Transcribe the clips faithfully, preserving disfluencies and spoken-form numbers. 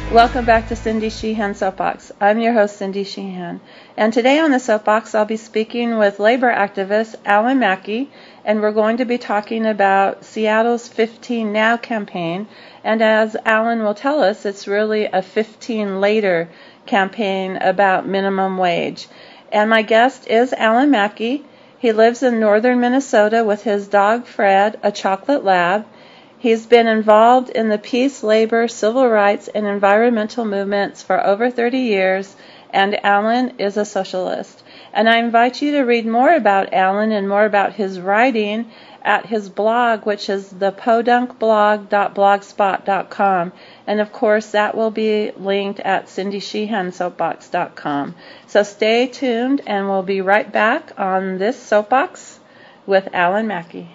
Welcome back to Cindy Sheehan Soapbox. I'm your host, Cindy Sheehan. And today on the Soapbox, I'll be speaking with labor activist Alan Mackey, and we're going to be talking about Seattle's fifteen Now campaign. And as Alan will tell us, it's really a fifteen Later campaign about minimum wage. And my guest is Alan Mackey. He lives in northern Minnesota with his dog Fred, a chocolate lab. He's been involved in the peace, labor, civil rights, and environmental movements for over thirty years, and Alan is a socialist. And I invite you to read more about Alan and more about his writing at his blog, which is the podunk blog dot blogspot dot com. And of course, that will be linked at cindy sheehan soapbox dot com. So stay tuned, and we'll be right back on this Soapbox with Alan Mackey.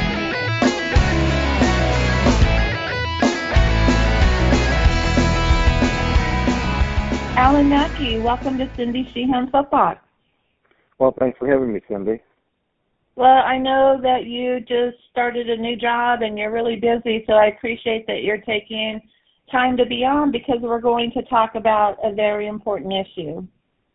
Alan Mackey, welcome to Cindy Sheehan Soapbox. Well, thanks for having me, Cindy. Well, I know that you just started a new job and you're really busy, so I appreciate that you're taking time to be on because we're going to talk about a very important issue.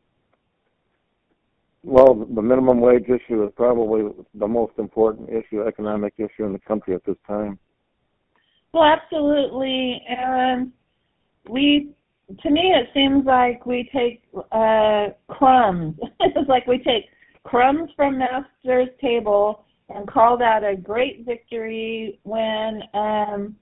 Well, the minimum wage issue is probably the most important issue, economic issue in the country at this time. Well, absolutely. And we... To me, it seems like we take uh, crumbs. It's like we take crumbs from master's table and call that a great victory when um,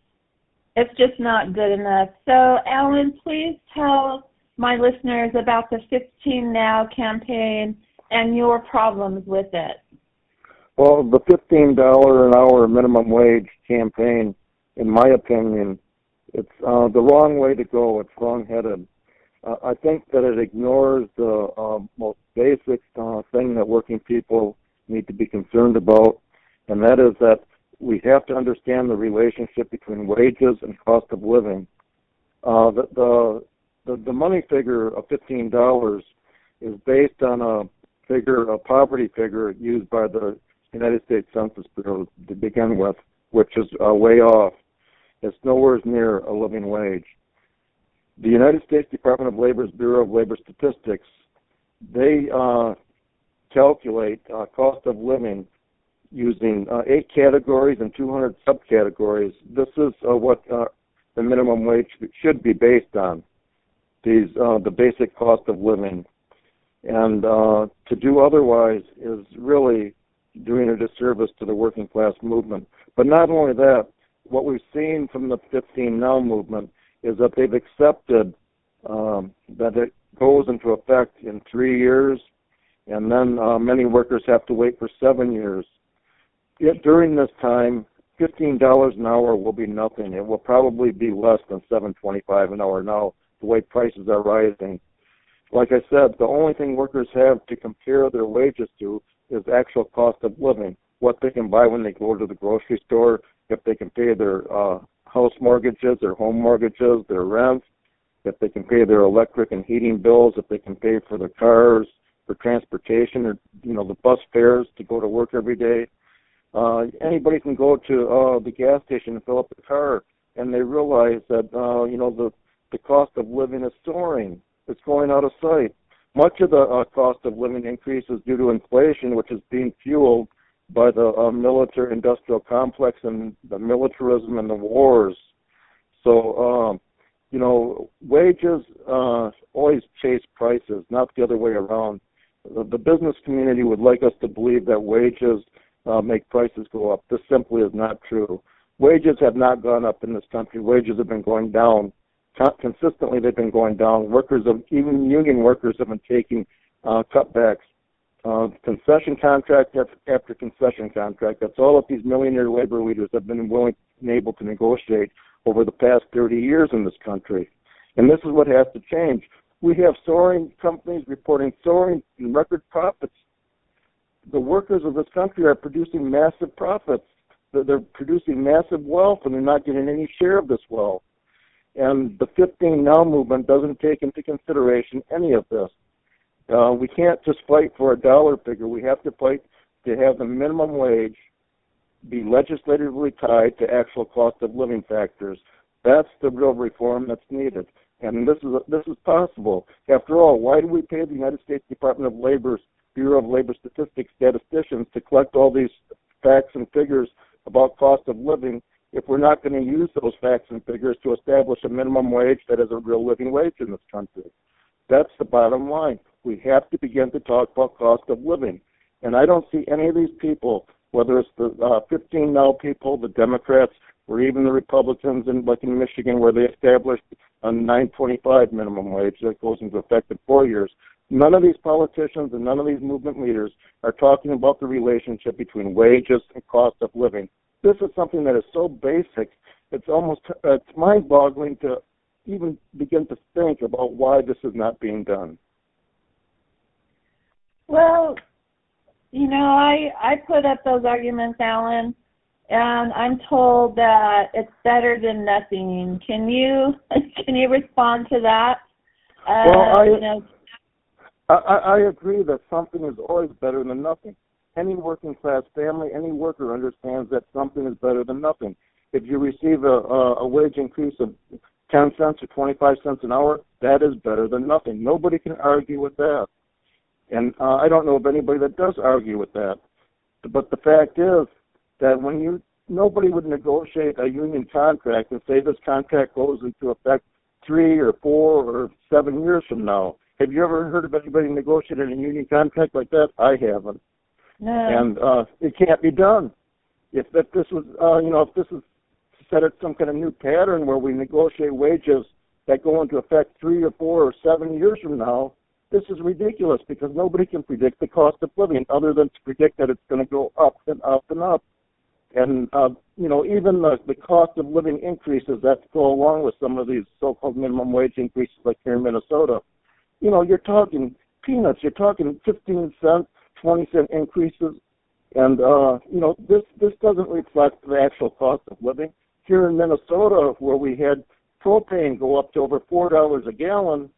it's just not good enough. So, Alan, please tell my listeners about the fifteen Now campaign and your problems with it. Well, the fifteen dollars an hour minimum wage campaign, in my opinion, it's uh, the wrong way to go. It's wrong-headed. Uh, I think that it ignores the uh, most basic uh, thing that working people need to be concerned about, and that is that we have to understand the relationship between wages and cost of living. Uh, the, the, the, the money figure of fifteen dollars is based on a figure, a poverty figure used by the United States Census Bureau to begin with, which is uh, way off. It's nowhere near a living wage. The United States Department of Labor's Bureau of Labor Statistics, they uh, calculate uh, cost of living using uh, eight categories and two hundred subcategories. This is uh, what uh, the minimum wage should be based on, these uh, the basic cost of living. And uh, to do otherwise is really doing a disservice to the working class movement. But not only that, what we've seen from the fifteen Now movement is that they've accepted um, that it goes into effect in three years, and then uh, many workers have to wait for seven years. Yet during this time, fifteen dollars an hour will be nothing. It will probably be less than seven twenty-five an hour now, the way prices are rising. Like I said, the only thing workers have to compare their wages to is actual cost of living, what they can buy when they go to the grocery store, if they can pay their uh, house mortgages, their home mortgages, their rent, if they can pay their electric and heating bills, if they can pay for their cars, for transportation, or you know the bus fares to go to work every day. Uh, anybody can go to uh, the gas station and fill up the car, and they realize that uh, you know the the cost of living is soaring. It's going out of sight. Much of the uh, cost of living increase is due to inflation, which is being fueled by the uh, military-industrial complex and the militarism and the wars. So, um, you know, wages uh, always chase prices, not the other way around. The, the business community would like us to believe that wages uh, make prices go up. This simply is not true. Wages have not gone up in this country. Wages have been going down. Consistently, they've been going down. Workers, have, even union workers, have been taking uh, cutbacks. Uh, concession contract after concession contract. That's all that these millionaire labor leaders have been willing and able to negotiate over the past thirty years in this country. And this is what has to change. We have soaring companies reporting soaring record profits. The workers of this country are producing massive profits. They're producing massive wealth, and they're not getting any share of this wealth. And the fifteen Now movement doesn't take into consideration any of this. Uh, we can't just fight for a dollar figure. We have to fight to have the minimum wage be legislatively tied to actual cost of living factors. That's the real reform that's needed. And this is this is possible. After all, why do we pay the United States Department of Labor's Bureau of Labor Statistics statisticians to collect all these facts and figures about cost of living if we're not going to use those facts and figures to establish a minimum wage that is a real living wage in this country? That's the bottom line. We have to begin to talk about cost of living. And I don't see any of these people, whether it's the uh, fifteen now people, the Democrats, or even the Republicans in, like in Michigan, where they established a nine twenty-five minimum wage that goes into effect in four years. None of these politicians and none of these movement leaders are talking about the relationship between wages and cost of living. This is something that is so basic, it's almost uh, it's mind-boggling to even begin to think about why this is not being done. Well, you know, I, I put up those arguments, Alan, and I'm told that it's better than nothing. Can you can you respond to that? Uh, well, I, you know, I I agree that something is always better than nothing. Any working class family, any worker understands that something is better than nothing. If you receive a, a, a wage increase of ten cents or twenty-five cents an hour, that is better than nothing. Nobody can argue with that. And uh, I don't know of anybody that does argue with that. But the fact is that when you, nobody would negotiate a union contract and say this contract goes into effect three or four or seven years from now. Have you ever heard of anybody negotiating a union contract like that? I haven't. No. And uh, it can't be done. If, if this was, uh, you know, if this is set at some kind of new pattern where we negotiate wages that go into effect three or four or seven years from now, this is ridiculous because nobody can predict the cost of living other than to predict that it's going to go up and up and up. And, uh, you know, even the, the cost of living increases that go along with some of these so-called minimum wage increases like here in Minnesota, you know, you're talking peanuts. You're talking fifteen cent, twenty cent increases. And, uh, you know, this, this doesn't reflect the actual cost of living. Here in Minnesota, where we had propane go up to over four dollars a gallon,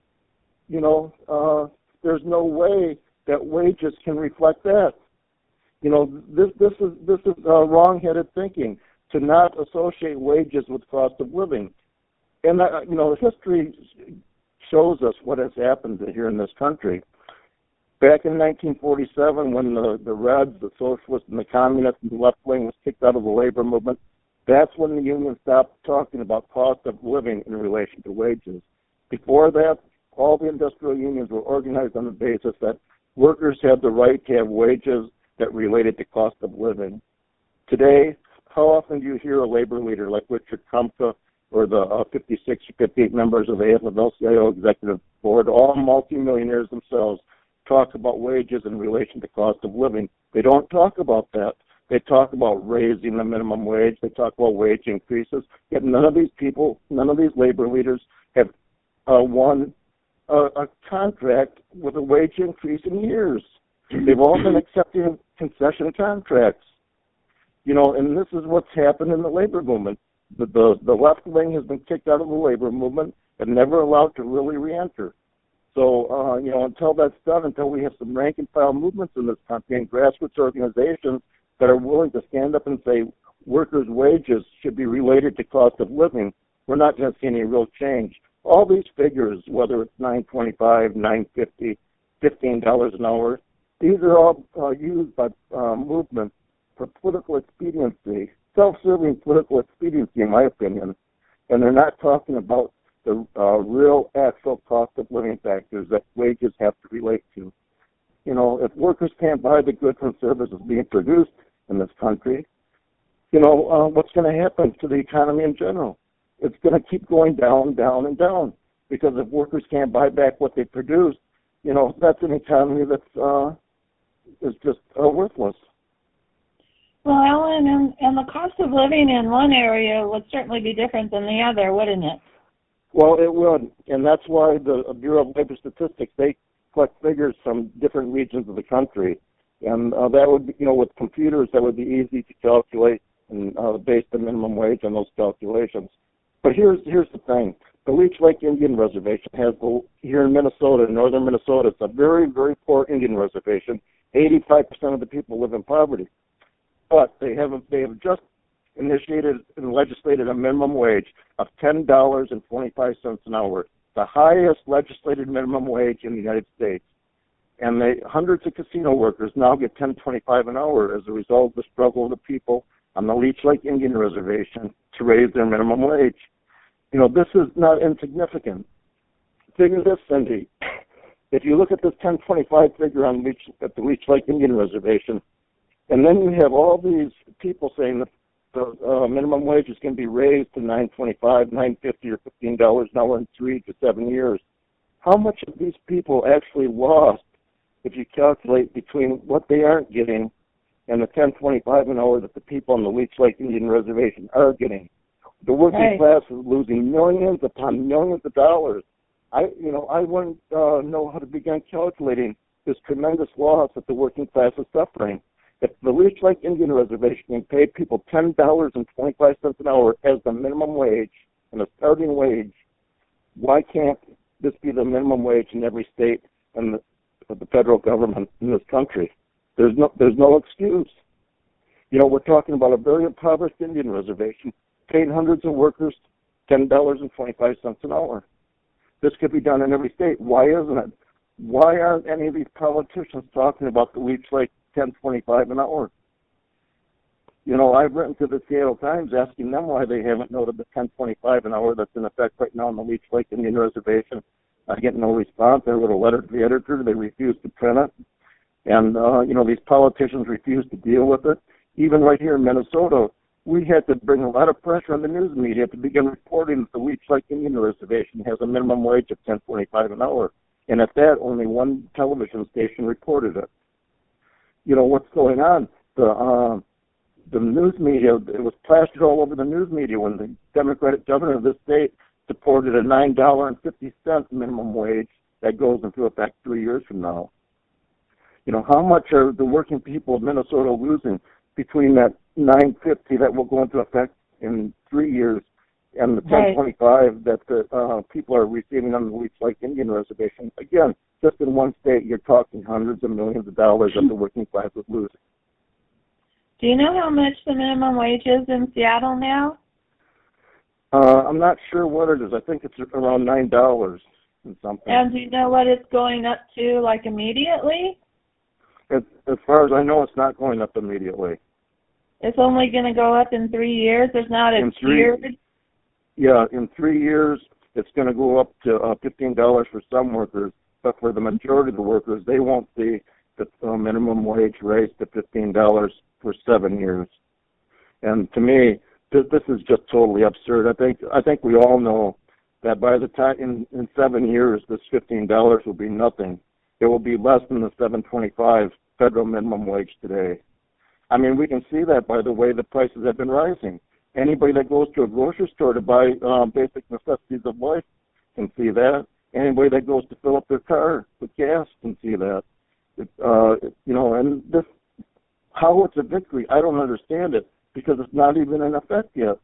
you know, uh, there's no way that wages can reflect that. You know, this this is this is uh, wrong-headed thinking to not associate wages with cost of living. And uh, you know, history shows us what has happened here in this country. Back in nineteen forty-seven, when the the Reds, the Socialists, and the Communists and the left wing was kicked out of the labor movement, that's when the union stopped talking about cost of living in relation to wages. Before that, all the industrial unions were organized on the basis that workers had the right to have wages that related to cost of living. Today, how often do you hear a labor leader like Richard Trumka or the uh, fifty-six or fifty-eight members of the A F L C I O executive board, all multimillionaires themselves, talk about wages in relation to cost of living? They don't talk about that. They talk about raising the minimum wage. They talk about wage increases. Yet none of these people, none of these labor leaders have uh, won a, a contract with a wage increase in years. They've all been accepting concession contracts. You know, and this is what's happened in the labor movement. The, the, the left wing has been kicked out of the labor movement and never allowed to really reenter. So, uh, you know, until that's done, until we have some rank and file movements in this country and grassroots organizations that are willing to stand up and say workers' wages should be related to cost of living, we're not going to see any real change. All these figures, whether it's nine twenty-five, nine fifty, fifteen dollars an hour, these are all uh, used by uh, movements for political expediency, self-serving political expediency, in my opinion. And they're not talking about the uh, real, actual cost of living factors that wages have to relate to. You know, if workers can't buy the goods and services being produced in this country, you know, uh, what's going to happen to the economy in general? It's going to keep going down, down, and down. Because if workers can't buy back what they produce, you know, that's an economy that's uh, is just uh, worthless. Well, Alan, and, and the cost of living in one area would certainly be different than the other, wouldn't it? Well, it would, and that's why the Bureau of Labor Statistics, they collect figures from different regions of the country. And uh, that would be, you know, with computers, that would be easy to calculate and uh, base the minimum wage on those calculations. But here's here's the thing. The Leech Lake Indian Reservation has, here in Minnesota, in northern Minnesota, it's a very, very poor Indian reservation. eighty-five percent of the people live in poverty. But they have, they have just initiated and legislated a minimum wage of ten dollars and twenty-five cents an hour, the highest legislated minimum wage in the United States. And they, hundreds of casino workers now get ten twenty-five an hour as a result of the struggle of the people on the Leech Lake Indian Reservation to raise their minimum wage. You know, this is not insignificant. Figure this, Cindy. If you look at this ten twenty-five figure on Leech, at the Leech Lake Indian Reservation, and then you have all these people saying that the uh, minimum wage is going to be raised to nine twenty-five, nine fifty, or fifteen dollars an hour in three to seven years, how much of these people actually lost if you calculate between what they aren't getting and the ten twenty-five an hour that the people on the Leech Lake Indian Reservation are getting? The working right. class is losing millions upon millions of dollars. I, you know, I wouldn't uh, know how to begin calculating this tremendous loss that the working class is suffering. If the Leech Lake Indian Reservation can pay people ten dollars and twenty-five cents an hour as the minimum wage and a starting wage, why can't this be the minimum wage in every state and the, the federal government in this country? There's no, there's no excuse. You know, we're talking about a very impoverished Indian reservation paying hundreds of workers ten dollars and twenty-five cents an hour. This could be done in every state. Why isn't it? Why aren't any of these politicians talking about the Leech Lake ten twenty-five an hour? You know, I've written to the Seattle Times asking them why they haven't noted the ten twenty-five an hour that's in effect right now on the Leech Lake Indian Reservation. I get no response. I wrote a letter to the editor. They refused to print it. And, uh, you know, these politicians refuse to deal with it. Even right here in Minnesota, we had to bring a lot of pressure on the news media to begin reporting that the Leech Lake Indian Reservation has a minimum wage of ten twenty-five an hour. And at that, only one television station reported it. You know, what's going on? The uh, the news media, it was plastered all over the news media when the Democratic governor of this state supported a nine dollars and fifty cents minimum wage that goes into effect three years from now. You know, how much are the working people of Minnesota losing between that nine fifty that will go into effect in three years and the ten twenty-five that the uh, people are receiving on the Leech Lake Indian Reservation? Again, just in one state, you're talking hundreds of millions of dollars that the working class is losing. Do you know how much the minimum wage is in Seattle now? Uh, I'm not sure what it is. I think it's around nine dollars and something. And do you know what it's going up to, like, immediately? As, as far as I know, it's not going up immediately. It's only going to go up in three years? There's not a in three, tiered? Yeah, in three years, it's going to go up to uh, fifteen dollars for some workers, but for the majority of the workers, they won't see the uh, minimum wage raised to fifteen dollars for seven years. And to me, this, this is just totally absurd. I think I think we all know that by the time in, in seven years, this fifteen dollars will be nothing. It will be less than the seven twenty-five federal minimum wage today. I mean, we can see that by the way the prices have been rising. Anybody that goes to a grocery store to buy uh, basic necessities of life can see that. Anybody that goes to fill up their car with gas can see that. It, uh, you know, and this, how it's a victory, I don't understand it because it's not even in effect yet.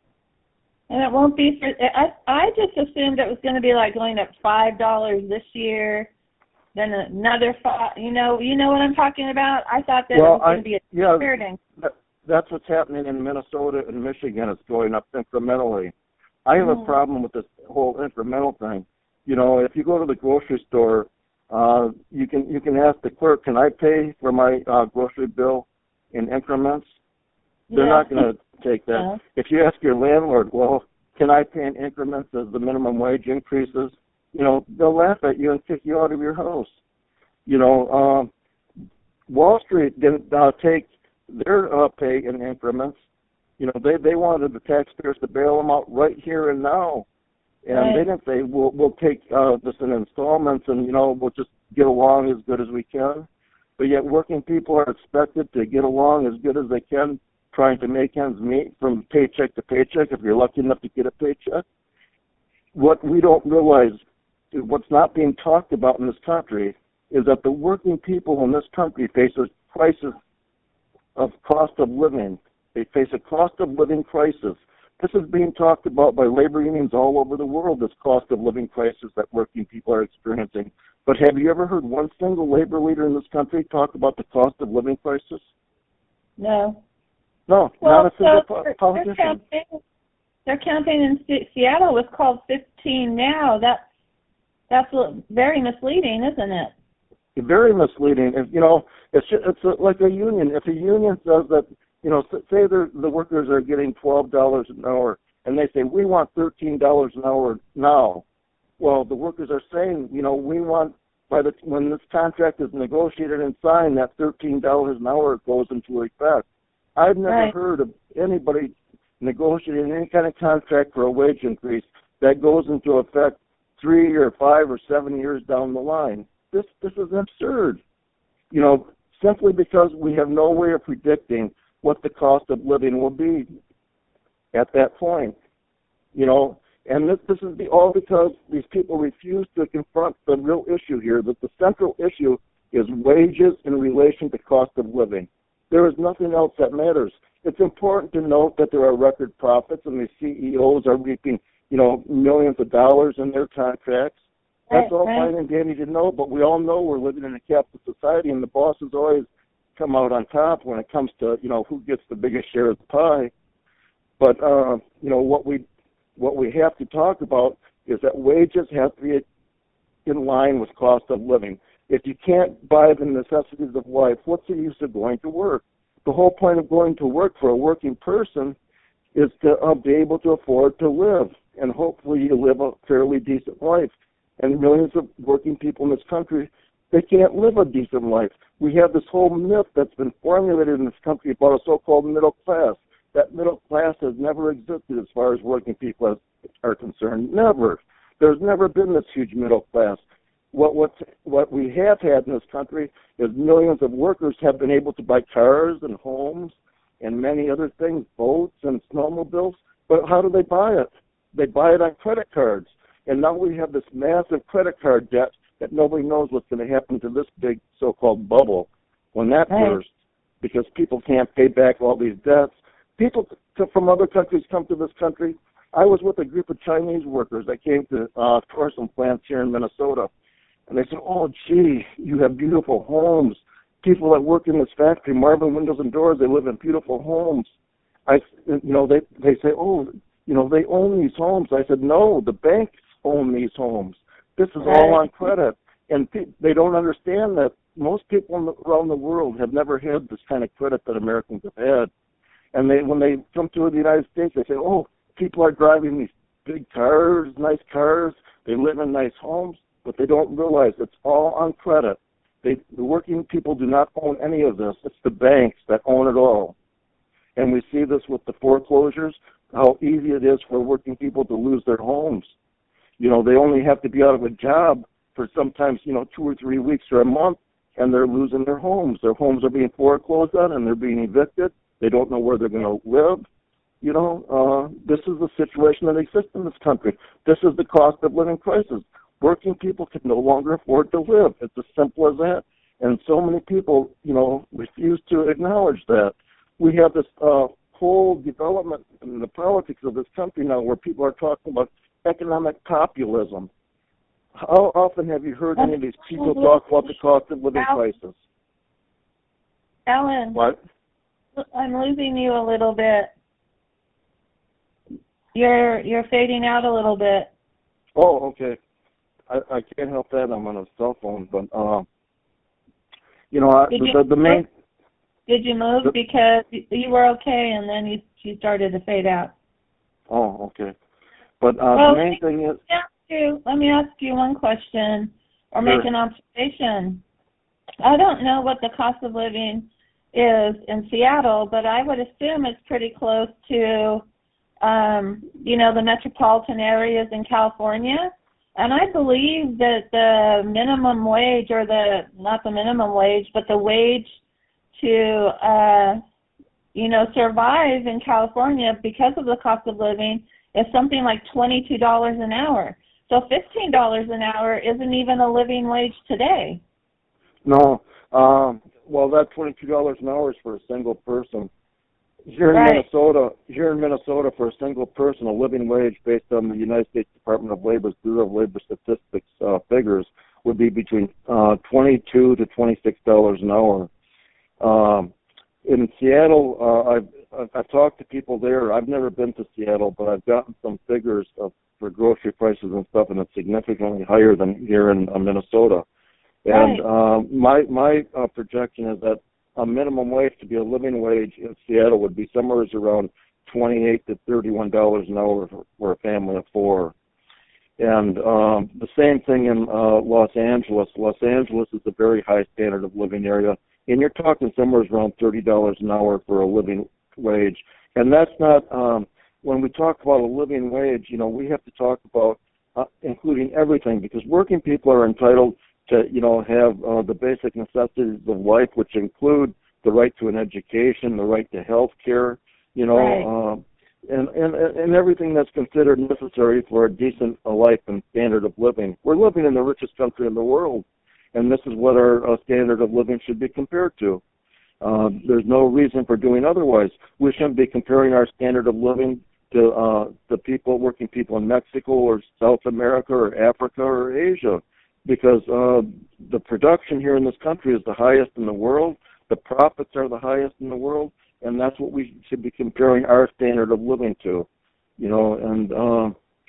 And it won't be for, I, I just assumed it was going to be like going up five dollars this year, then another five, you know, you know what I'm talking about? I thought that well, it was going to be a yeah, third increase. That, that's what's happening in Minnesota and Michigan. It's going up incrementally. I have mm. a problem with this whole incremental thing. You know, if you go to the grocery store, uh, you can you can ask the clerk, can I pay for my uh, grocery bill in increments? They're yeah. not going to take that. Yeah. If you ask your landlord, well, can I pay in increments as the minimum wage increases? You know, they'll laugh at you and kick you out of your house. You know, uh, Wall Street didn't uh, take their uh, pay in increments. You know, they, they wanted the taxpayers to bail them out right here and now. And right. they didn't say, we'll, we'll take uh, this in installments and, you know, we'll just get along as good as we can. But yet working people are expected to get along as good as they can, trying to make ends meet from paycheck to paycheck if you're lucky enough to get a paycheck. What we don't realize, what's not being talked about in this country, is that the working people in this country face a crisis of cost of living. They face a cost of living crisis. This is being talked about by labor unions all over the world, this cost of living crisis that working people are experiencing. But have you ever heard one single labor leader in this country talk about the cost of living crisis? No. No, well, not a single so their, politician. their campaign, their campaign in C- Seattle was called fifteen Now. That's that's very misleading, isn't it? Very misleading. If, you know, it's it's a, like a union. If a union says that, you know, say the workers are getting twelve dollars an hour, and they say we want thirteen dollars an hour now. Well, the workers are saying, you know, we want by the when this contract is negotiated and signed, that thirteen dollars an hour goes into effect. I've never right. heard of anybody negotiating any kind of contract for a wage increase that goes into effect three or five or seven years down the line. This this is absurd, you know, simply because we have no way of predicting what the cost of living will be at that point, you know, and this, this is the, all because these people refuse to confront the real issue here, that the central issue is wages in relation to cost of living. There is nothing else that matters. It's important to note that there are record profits and the C E Os are reaping, you know, millions of dollars in their contracts. That's all right. fine and dandy to know, but we all know we're living in a capitalist society, and the bosses always come out on top when it comes to, you know, who gets the biggest share of the pie. But uh, you know, what we what we have to talk about is that wages have to be in line with cost of living. If you can't buy the necessities of life, what's the use of going to work? The whole point of going to work for a working person is to uh, be able to afford to live, and hopefully you live a fairly decent life. And millions of working people in this country, they can't live a decent life. We have this whole myth that's been formulated in this country about a so-called middle class. That middle class has never existed as far as working people are concerned. Never. There's never been this huge middle class. What what what we have had in this country is millions of workers have been able to buy cars and homes and many other things, boats and snowmobiles. But how do they buy it? They buy it on credit cards. And now we have this massive credit card debt that nobody knows what's going to happen to this big so-called bubble when that right. bursts, because people can't pay back all these debts. People from other countries come to this country. I was with a group of Chinese workers that came to uh, tourism plants here in Minnesota, and they said, oh, gee, you have beautiful homes. People that work in this factory, Marvin Windows and Doors, they live in beautiful homes. I, you know, they, they say, oh, you know, they own these homes. I said, no, the banks own these homes. This is all on credit. And pe- they don't understand that most people in the, around the world have never had this kind of credit that Americans have had. And they, when they come to the United States, they say, oh, people are driving these big cars, nice cars. They live in nice homes, but they don't realize it's all on credit. They, the working people do not own any of this. It's the banks that own it all. And we see this with the foreclosures, how easy it is for working people to lose their homes. You know, they only have to be out of a job for sometimes, you know, two or three weeks or a month, and they're losing their homes. Their homes are being foreclosed on, and they're being evicted. They don't know where they're going to live. You know, uh, this is the situation that exists in this country. This is the cost of living crisis. Working people can no longer afford to live. It's as simple as that. And so many people, you know, refuse to acknowledge that. We have this uh, whole development in the politics of this country now where people are talking about economic populism. How often have you heard any of these people talk about the cost of living crisis? Alan, what? I'm losing you a little bit. You're you're fading out a little bit. Oh, okay. I, I can't help that. I'm on a cell phone, but uh, you know, I, the, you, the the main. Did you move the, because you were okay, and then you you started to fade out? Oh, okay. But uh, well, the main thing is. Let me, ask you, let me ask you one question, or Sure. make an observation. I don't know what the cost of living is in Seattle, but I would assume it's pretty close to, um, you know, the metropolitan areas in California. And I believe that the minimum wage, or the, not the minimum wage, but the wage to, uh, you know, survive in California because of the cost of living is something like twenty-two dollars an hour. So fifteen dollars an hour isn't even a living wage today. No. Um, well, that twenty-two dollars an hour is for a single person. Here in right. Minnesota, here in Minnesota, for a single person, a living wage based on the United States Department of Labor's Bureau of Labor Statistics uh, figures would be between uh, twenty-two to twenty-six dollars an hour. Um, in Seattle, uh, I've I've, I've talked to people there. I've never been to Seattle, but I've gotten some figures of, for grocery prices and stuff, and it's significantly higher than here in uh, Minnesota. And Right. uh, my my uh, projection is that a minimum wage to be a living wage in Seattle would be somewhere around twenty-eight to thirty-one dollars an hour for, for a family of four. And um, the same thing in uh, Los Angeles. Los Angeles is a very high standard of living area, and you're talking somewhere around thirty dollars an hour for a living wage. And that's not, um, when we talk about a living wage, you know, we have to talk about uh, including everything, because working people are entitled to, you know, have uh, the basic necessities of life, which include the right to an education, the right to health care, you know, Right. um, and, and, and everything that's considered necessary for a decent uh, life and standard of living. We're living in the richest country in the world, and this is what our uh, standard of living should be compared to. Uh, there's no reason for doing otherwise. We shouldn't be comparing our standard of living to uh, the people, working people in Mexico or South America or Africa or Asia, because uh, the production here in this country is the highest in the world, the profits are the highest in the world, and that's what we should be comparing our standard of living to, you know, and uh,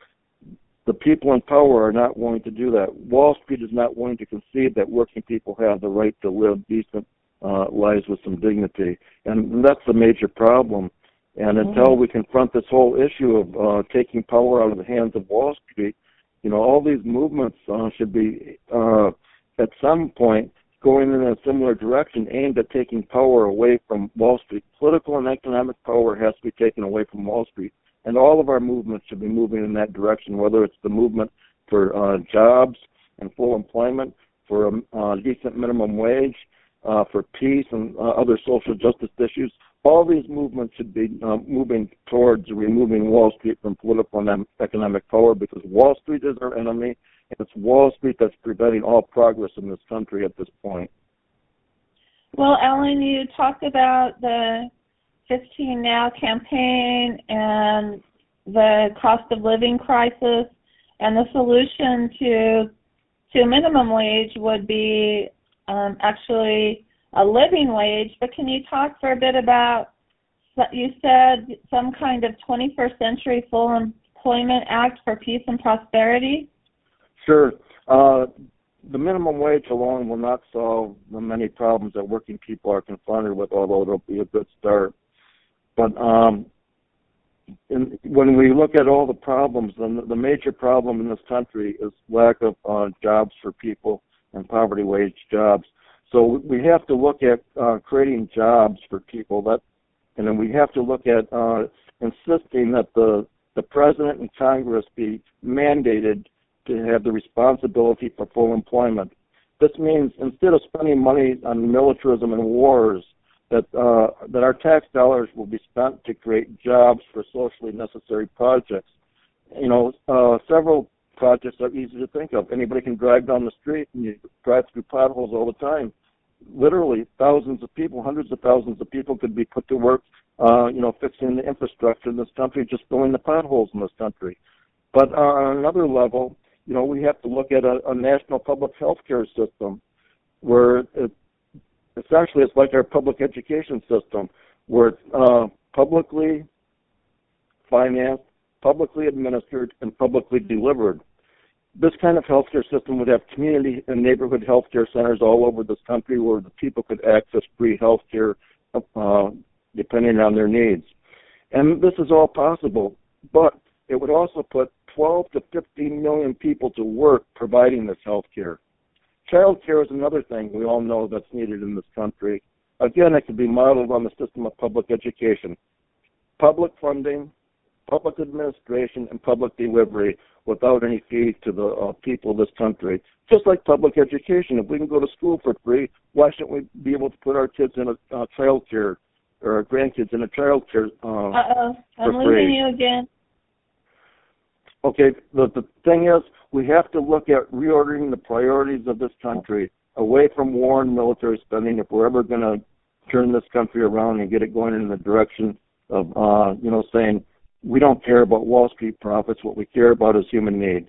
the people in power are not willing to do that. Wall Street is not willing to concede that working people have the right to live decent uh, lives with some dignity, and that's the major problem. And Mm-hmm. until we confront this whole issue of uh, taking power out of the hands of Wall Street, you know, all these movements uh, should be, uh, at some point, going in a similar direction, aimed at taking power away from Wall Street. Political and economic power has to be taken away from Wall Street. And all of our movements should be moving in that direction, whether it's the movement for uh, jobs and full employment, for a uh, decent minimum wage, uh, for peace and uh, other social justice issues. All these movements should be uh, moving towards removing Wall Street from political and economic power, because Wall Street is our enemy, and it's Wall Street that's preventing all progress in this country at this point. Well, Alan, you talked about the fifteen Now campaign and the cost of living crisis, and the solution to to minimum wage would be um, actually a living wage. But can you talk for a bit about, you said some kind of twenty-first century full employment act for peace and prosperity? Sure. Uh, the minimum wage alone will not solve the many problems that working people are confronted with, although it'll be a good start. But um, in, when we look at all the problems, the, the major problem in this country is lack of uh, jobs for people and poverty wage jobs. So we have to look at uh, creating jobs for people, that, and then we have to look at uh, insisting that the, the President and Congress be mandated to have the responsibility for full employment. This means instead of spending money on militarism and wars, that uh, that our tax dollars will be spent to create jobs for socially necessary projects. You know, uh, several projects are easy to think of. Anybody can drive down the street and you drive through potholes all the time. Literally, thousands of people, hundreds of thousands of people could be put to work, uh, you know, fixing the infrastructure in this country, just filling the potholes in this country. But uh, on another level, you know, we have to look at a, a national public health care system where it, essentially it's like our public education system, where it's uh, publicly financed, publicly administered, and publicly delivered. This kind of healthcare system would have community and neighborhood healthcare centers all over this country where the people could access free healthcare uh, depending on their needs. And this is all possible, but it would also put twelve to fifteen million people to work providing this health care. Child care is another thing we all know that's needed in this country. Again, it could be modeled on the system of public education. Public funding, public administration, and public delivery without any fee to the uh, people of this country. Just like public education. If we can go to school for free, why shouldn't we be able to put our kids in a uh, child care, or our grandkids in a child care uh, Uh-oh, I'm for losing free? you again. Okay, the, the thing is, we have to look at reordering the priorities of this country away from war and military spending if we're ever going to turn this country around and get it going in the direction of, uh, you know, saying we don't care about Wall Street profits. What we care about is human need.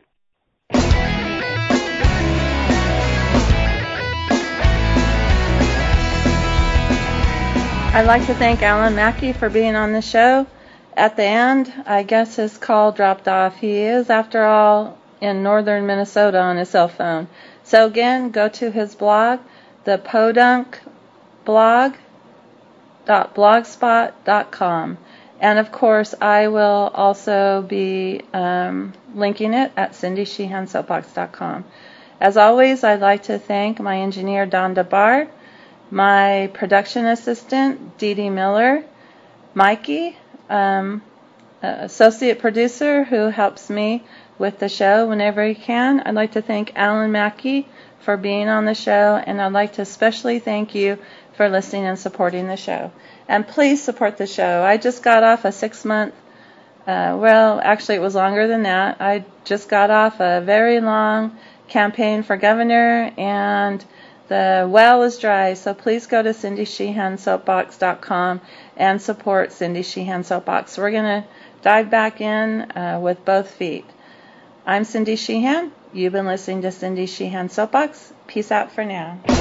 I'd like to thank Alan Mackey for being on the show. At the end, I guess his call dropped off. He is, after all, in northern Minnesota on his cell phone. So again, go to his blog, the podunk blog dot blogspot dot com. And of course, I will also be um, linking it at cindy sheehan soapbox dot com. As always, I'd like to thank my engineer, Don DeBart, my production assistant, Dee Dee Miller, Mikey, um, associate producer who helps me with the show whenever he can. I'd like to thank Alan Mackey for being on the show, and I'd like to especially thank you for listening and supporting the show. And please support the show. I just got off a six-month, uh, well, actually it was longer than that. I just got off a very long campaign for governor, and the well is dry, so please go to cindy sheehan soapbox dot com and support Cindy Sheehan Soapbox. We're going to dive back in uh, with both feet. I'm Cindy Sheehan. You've been listening to Cindy Sheehan Soapbox. Peace out for now.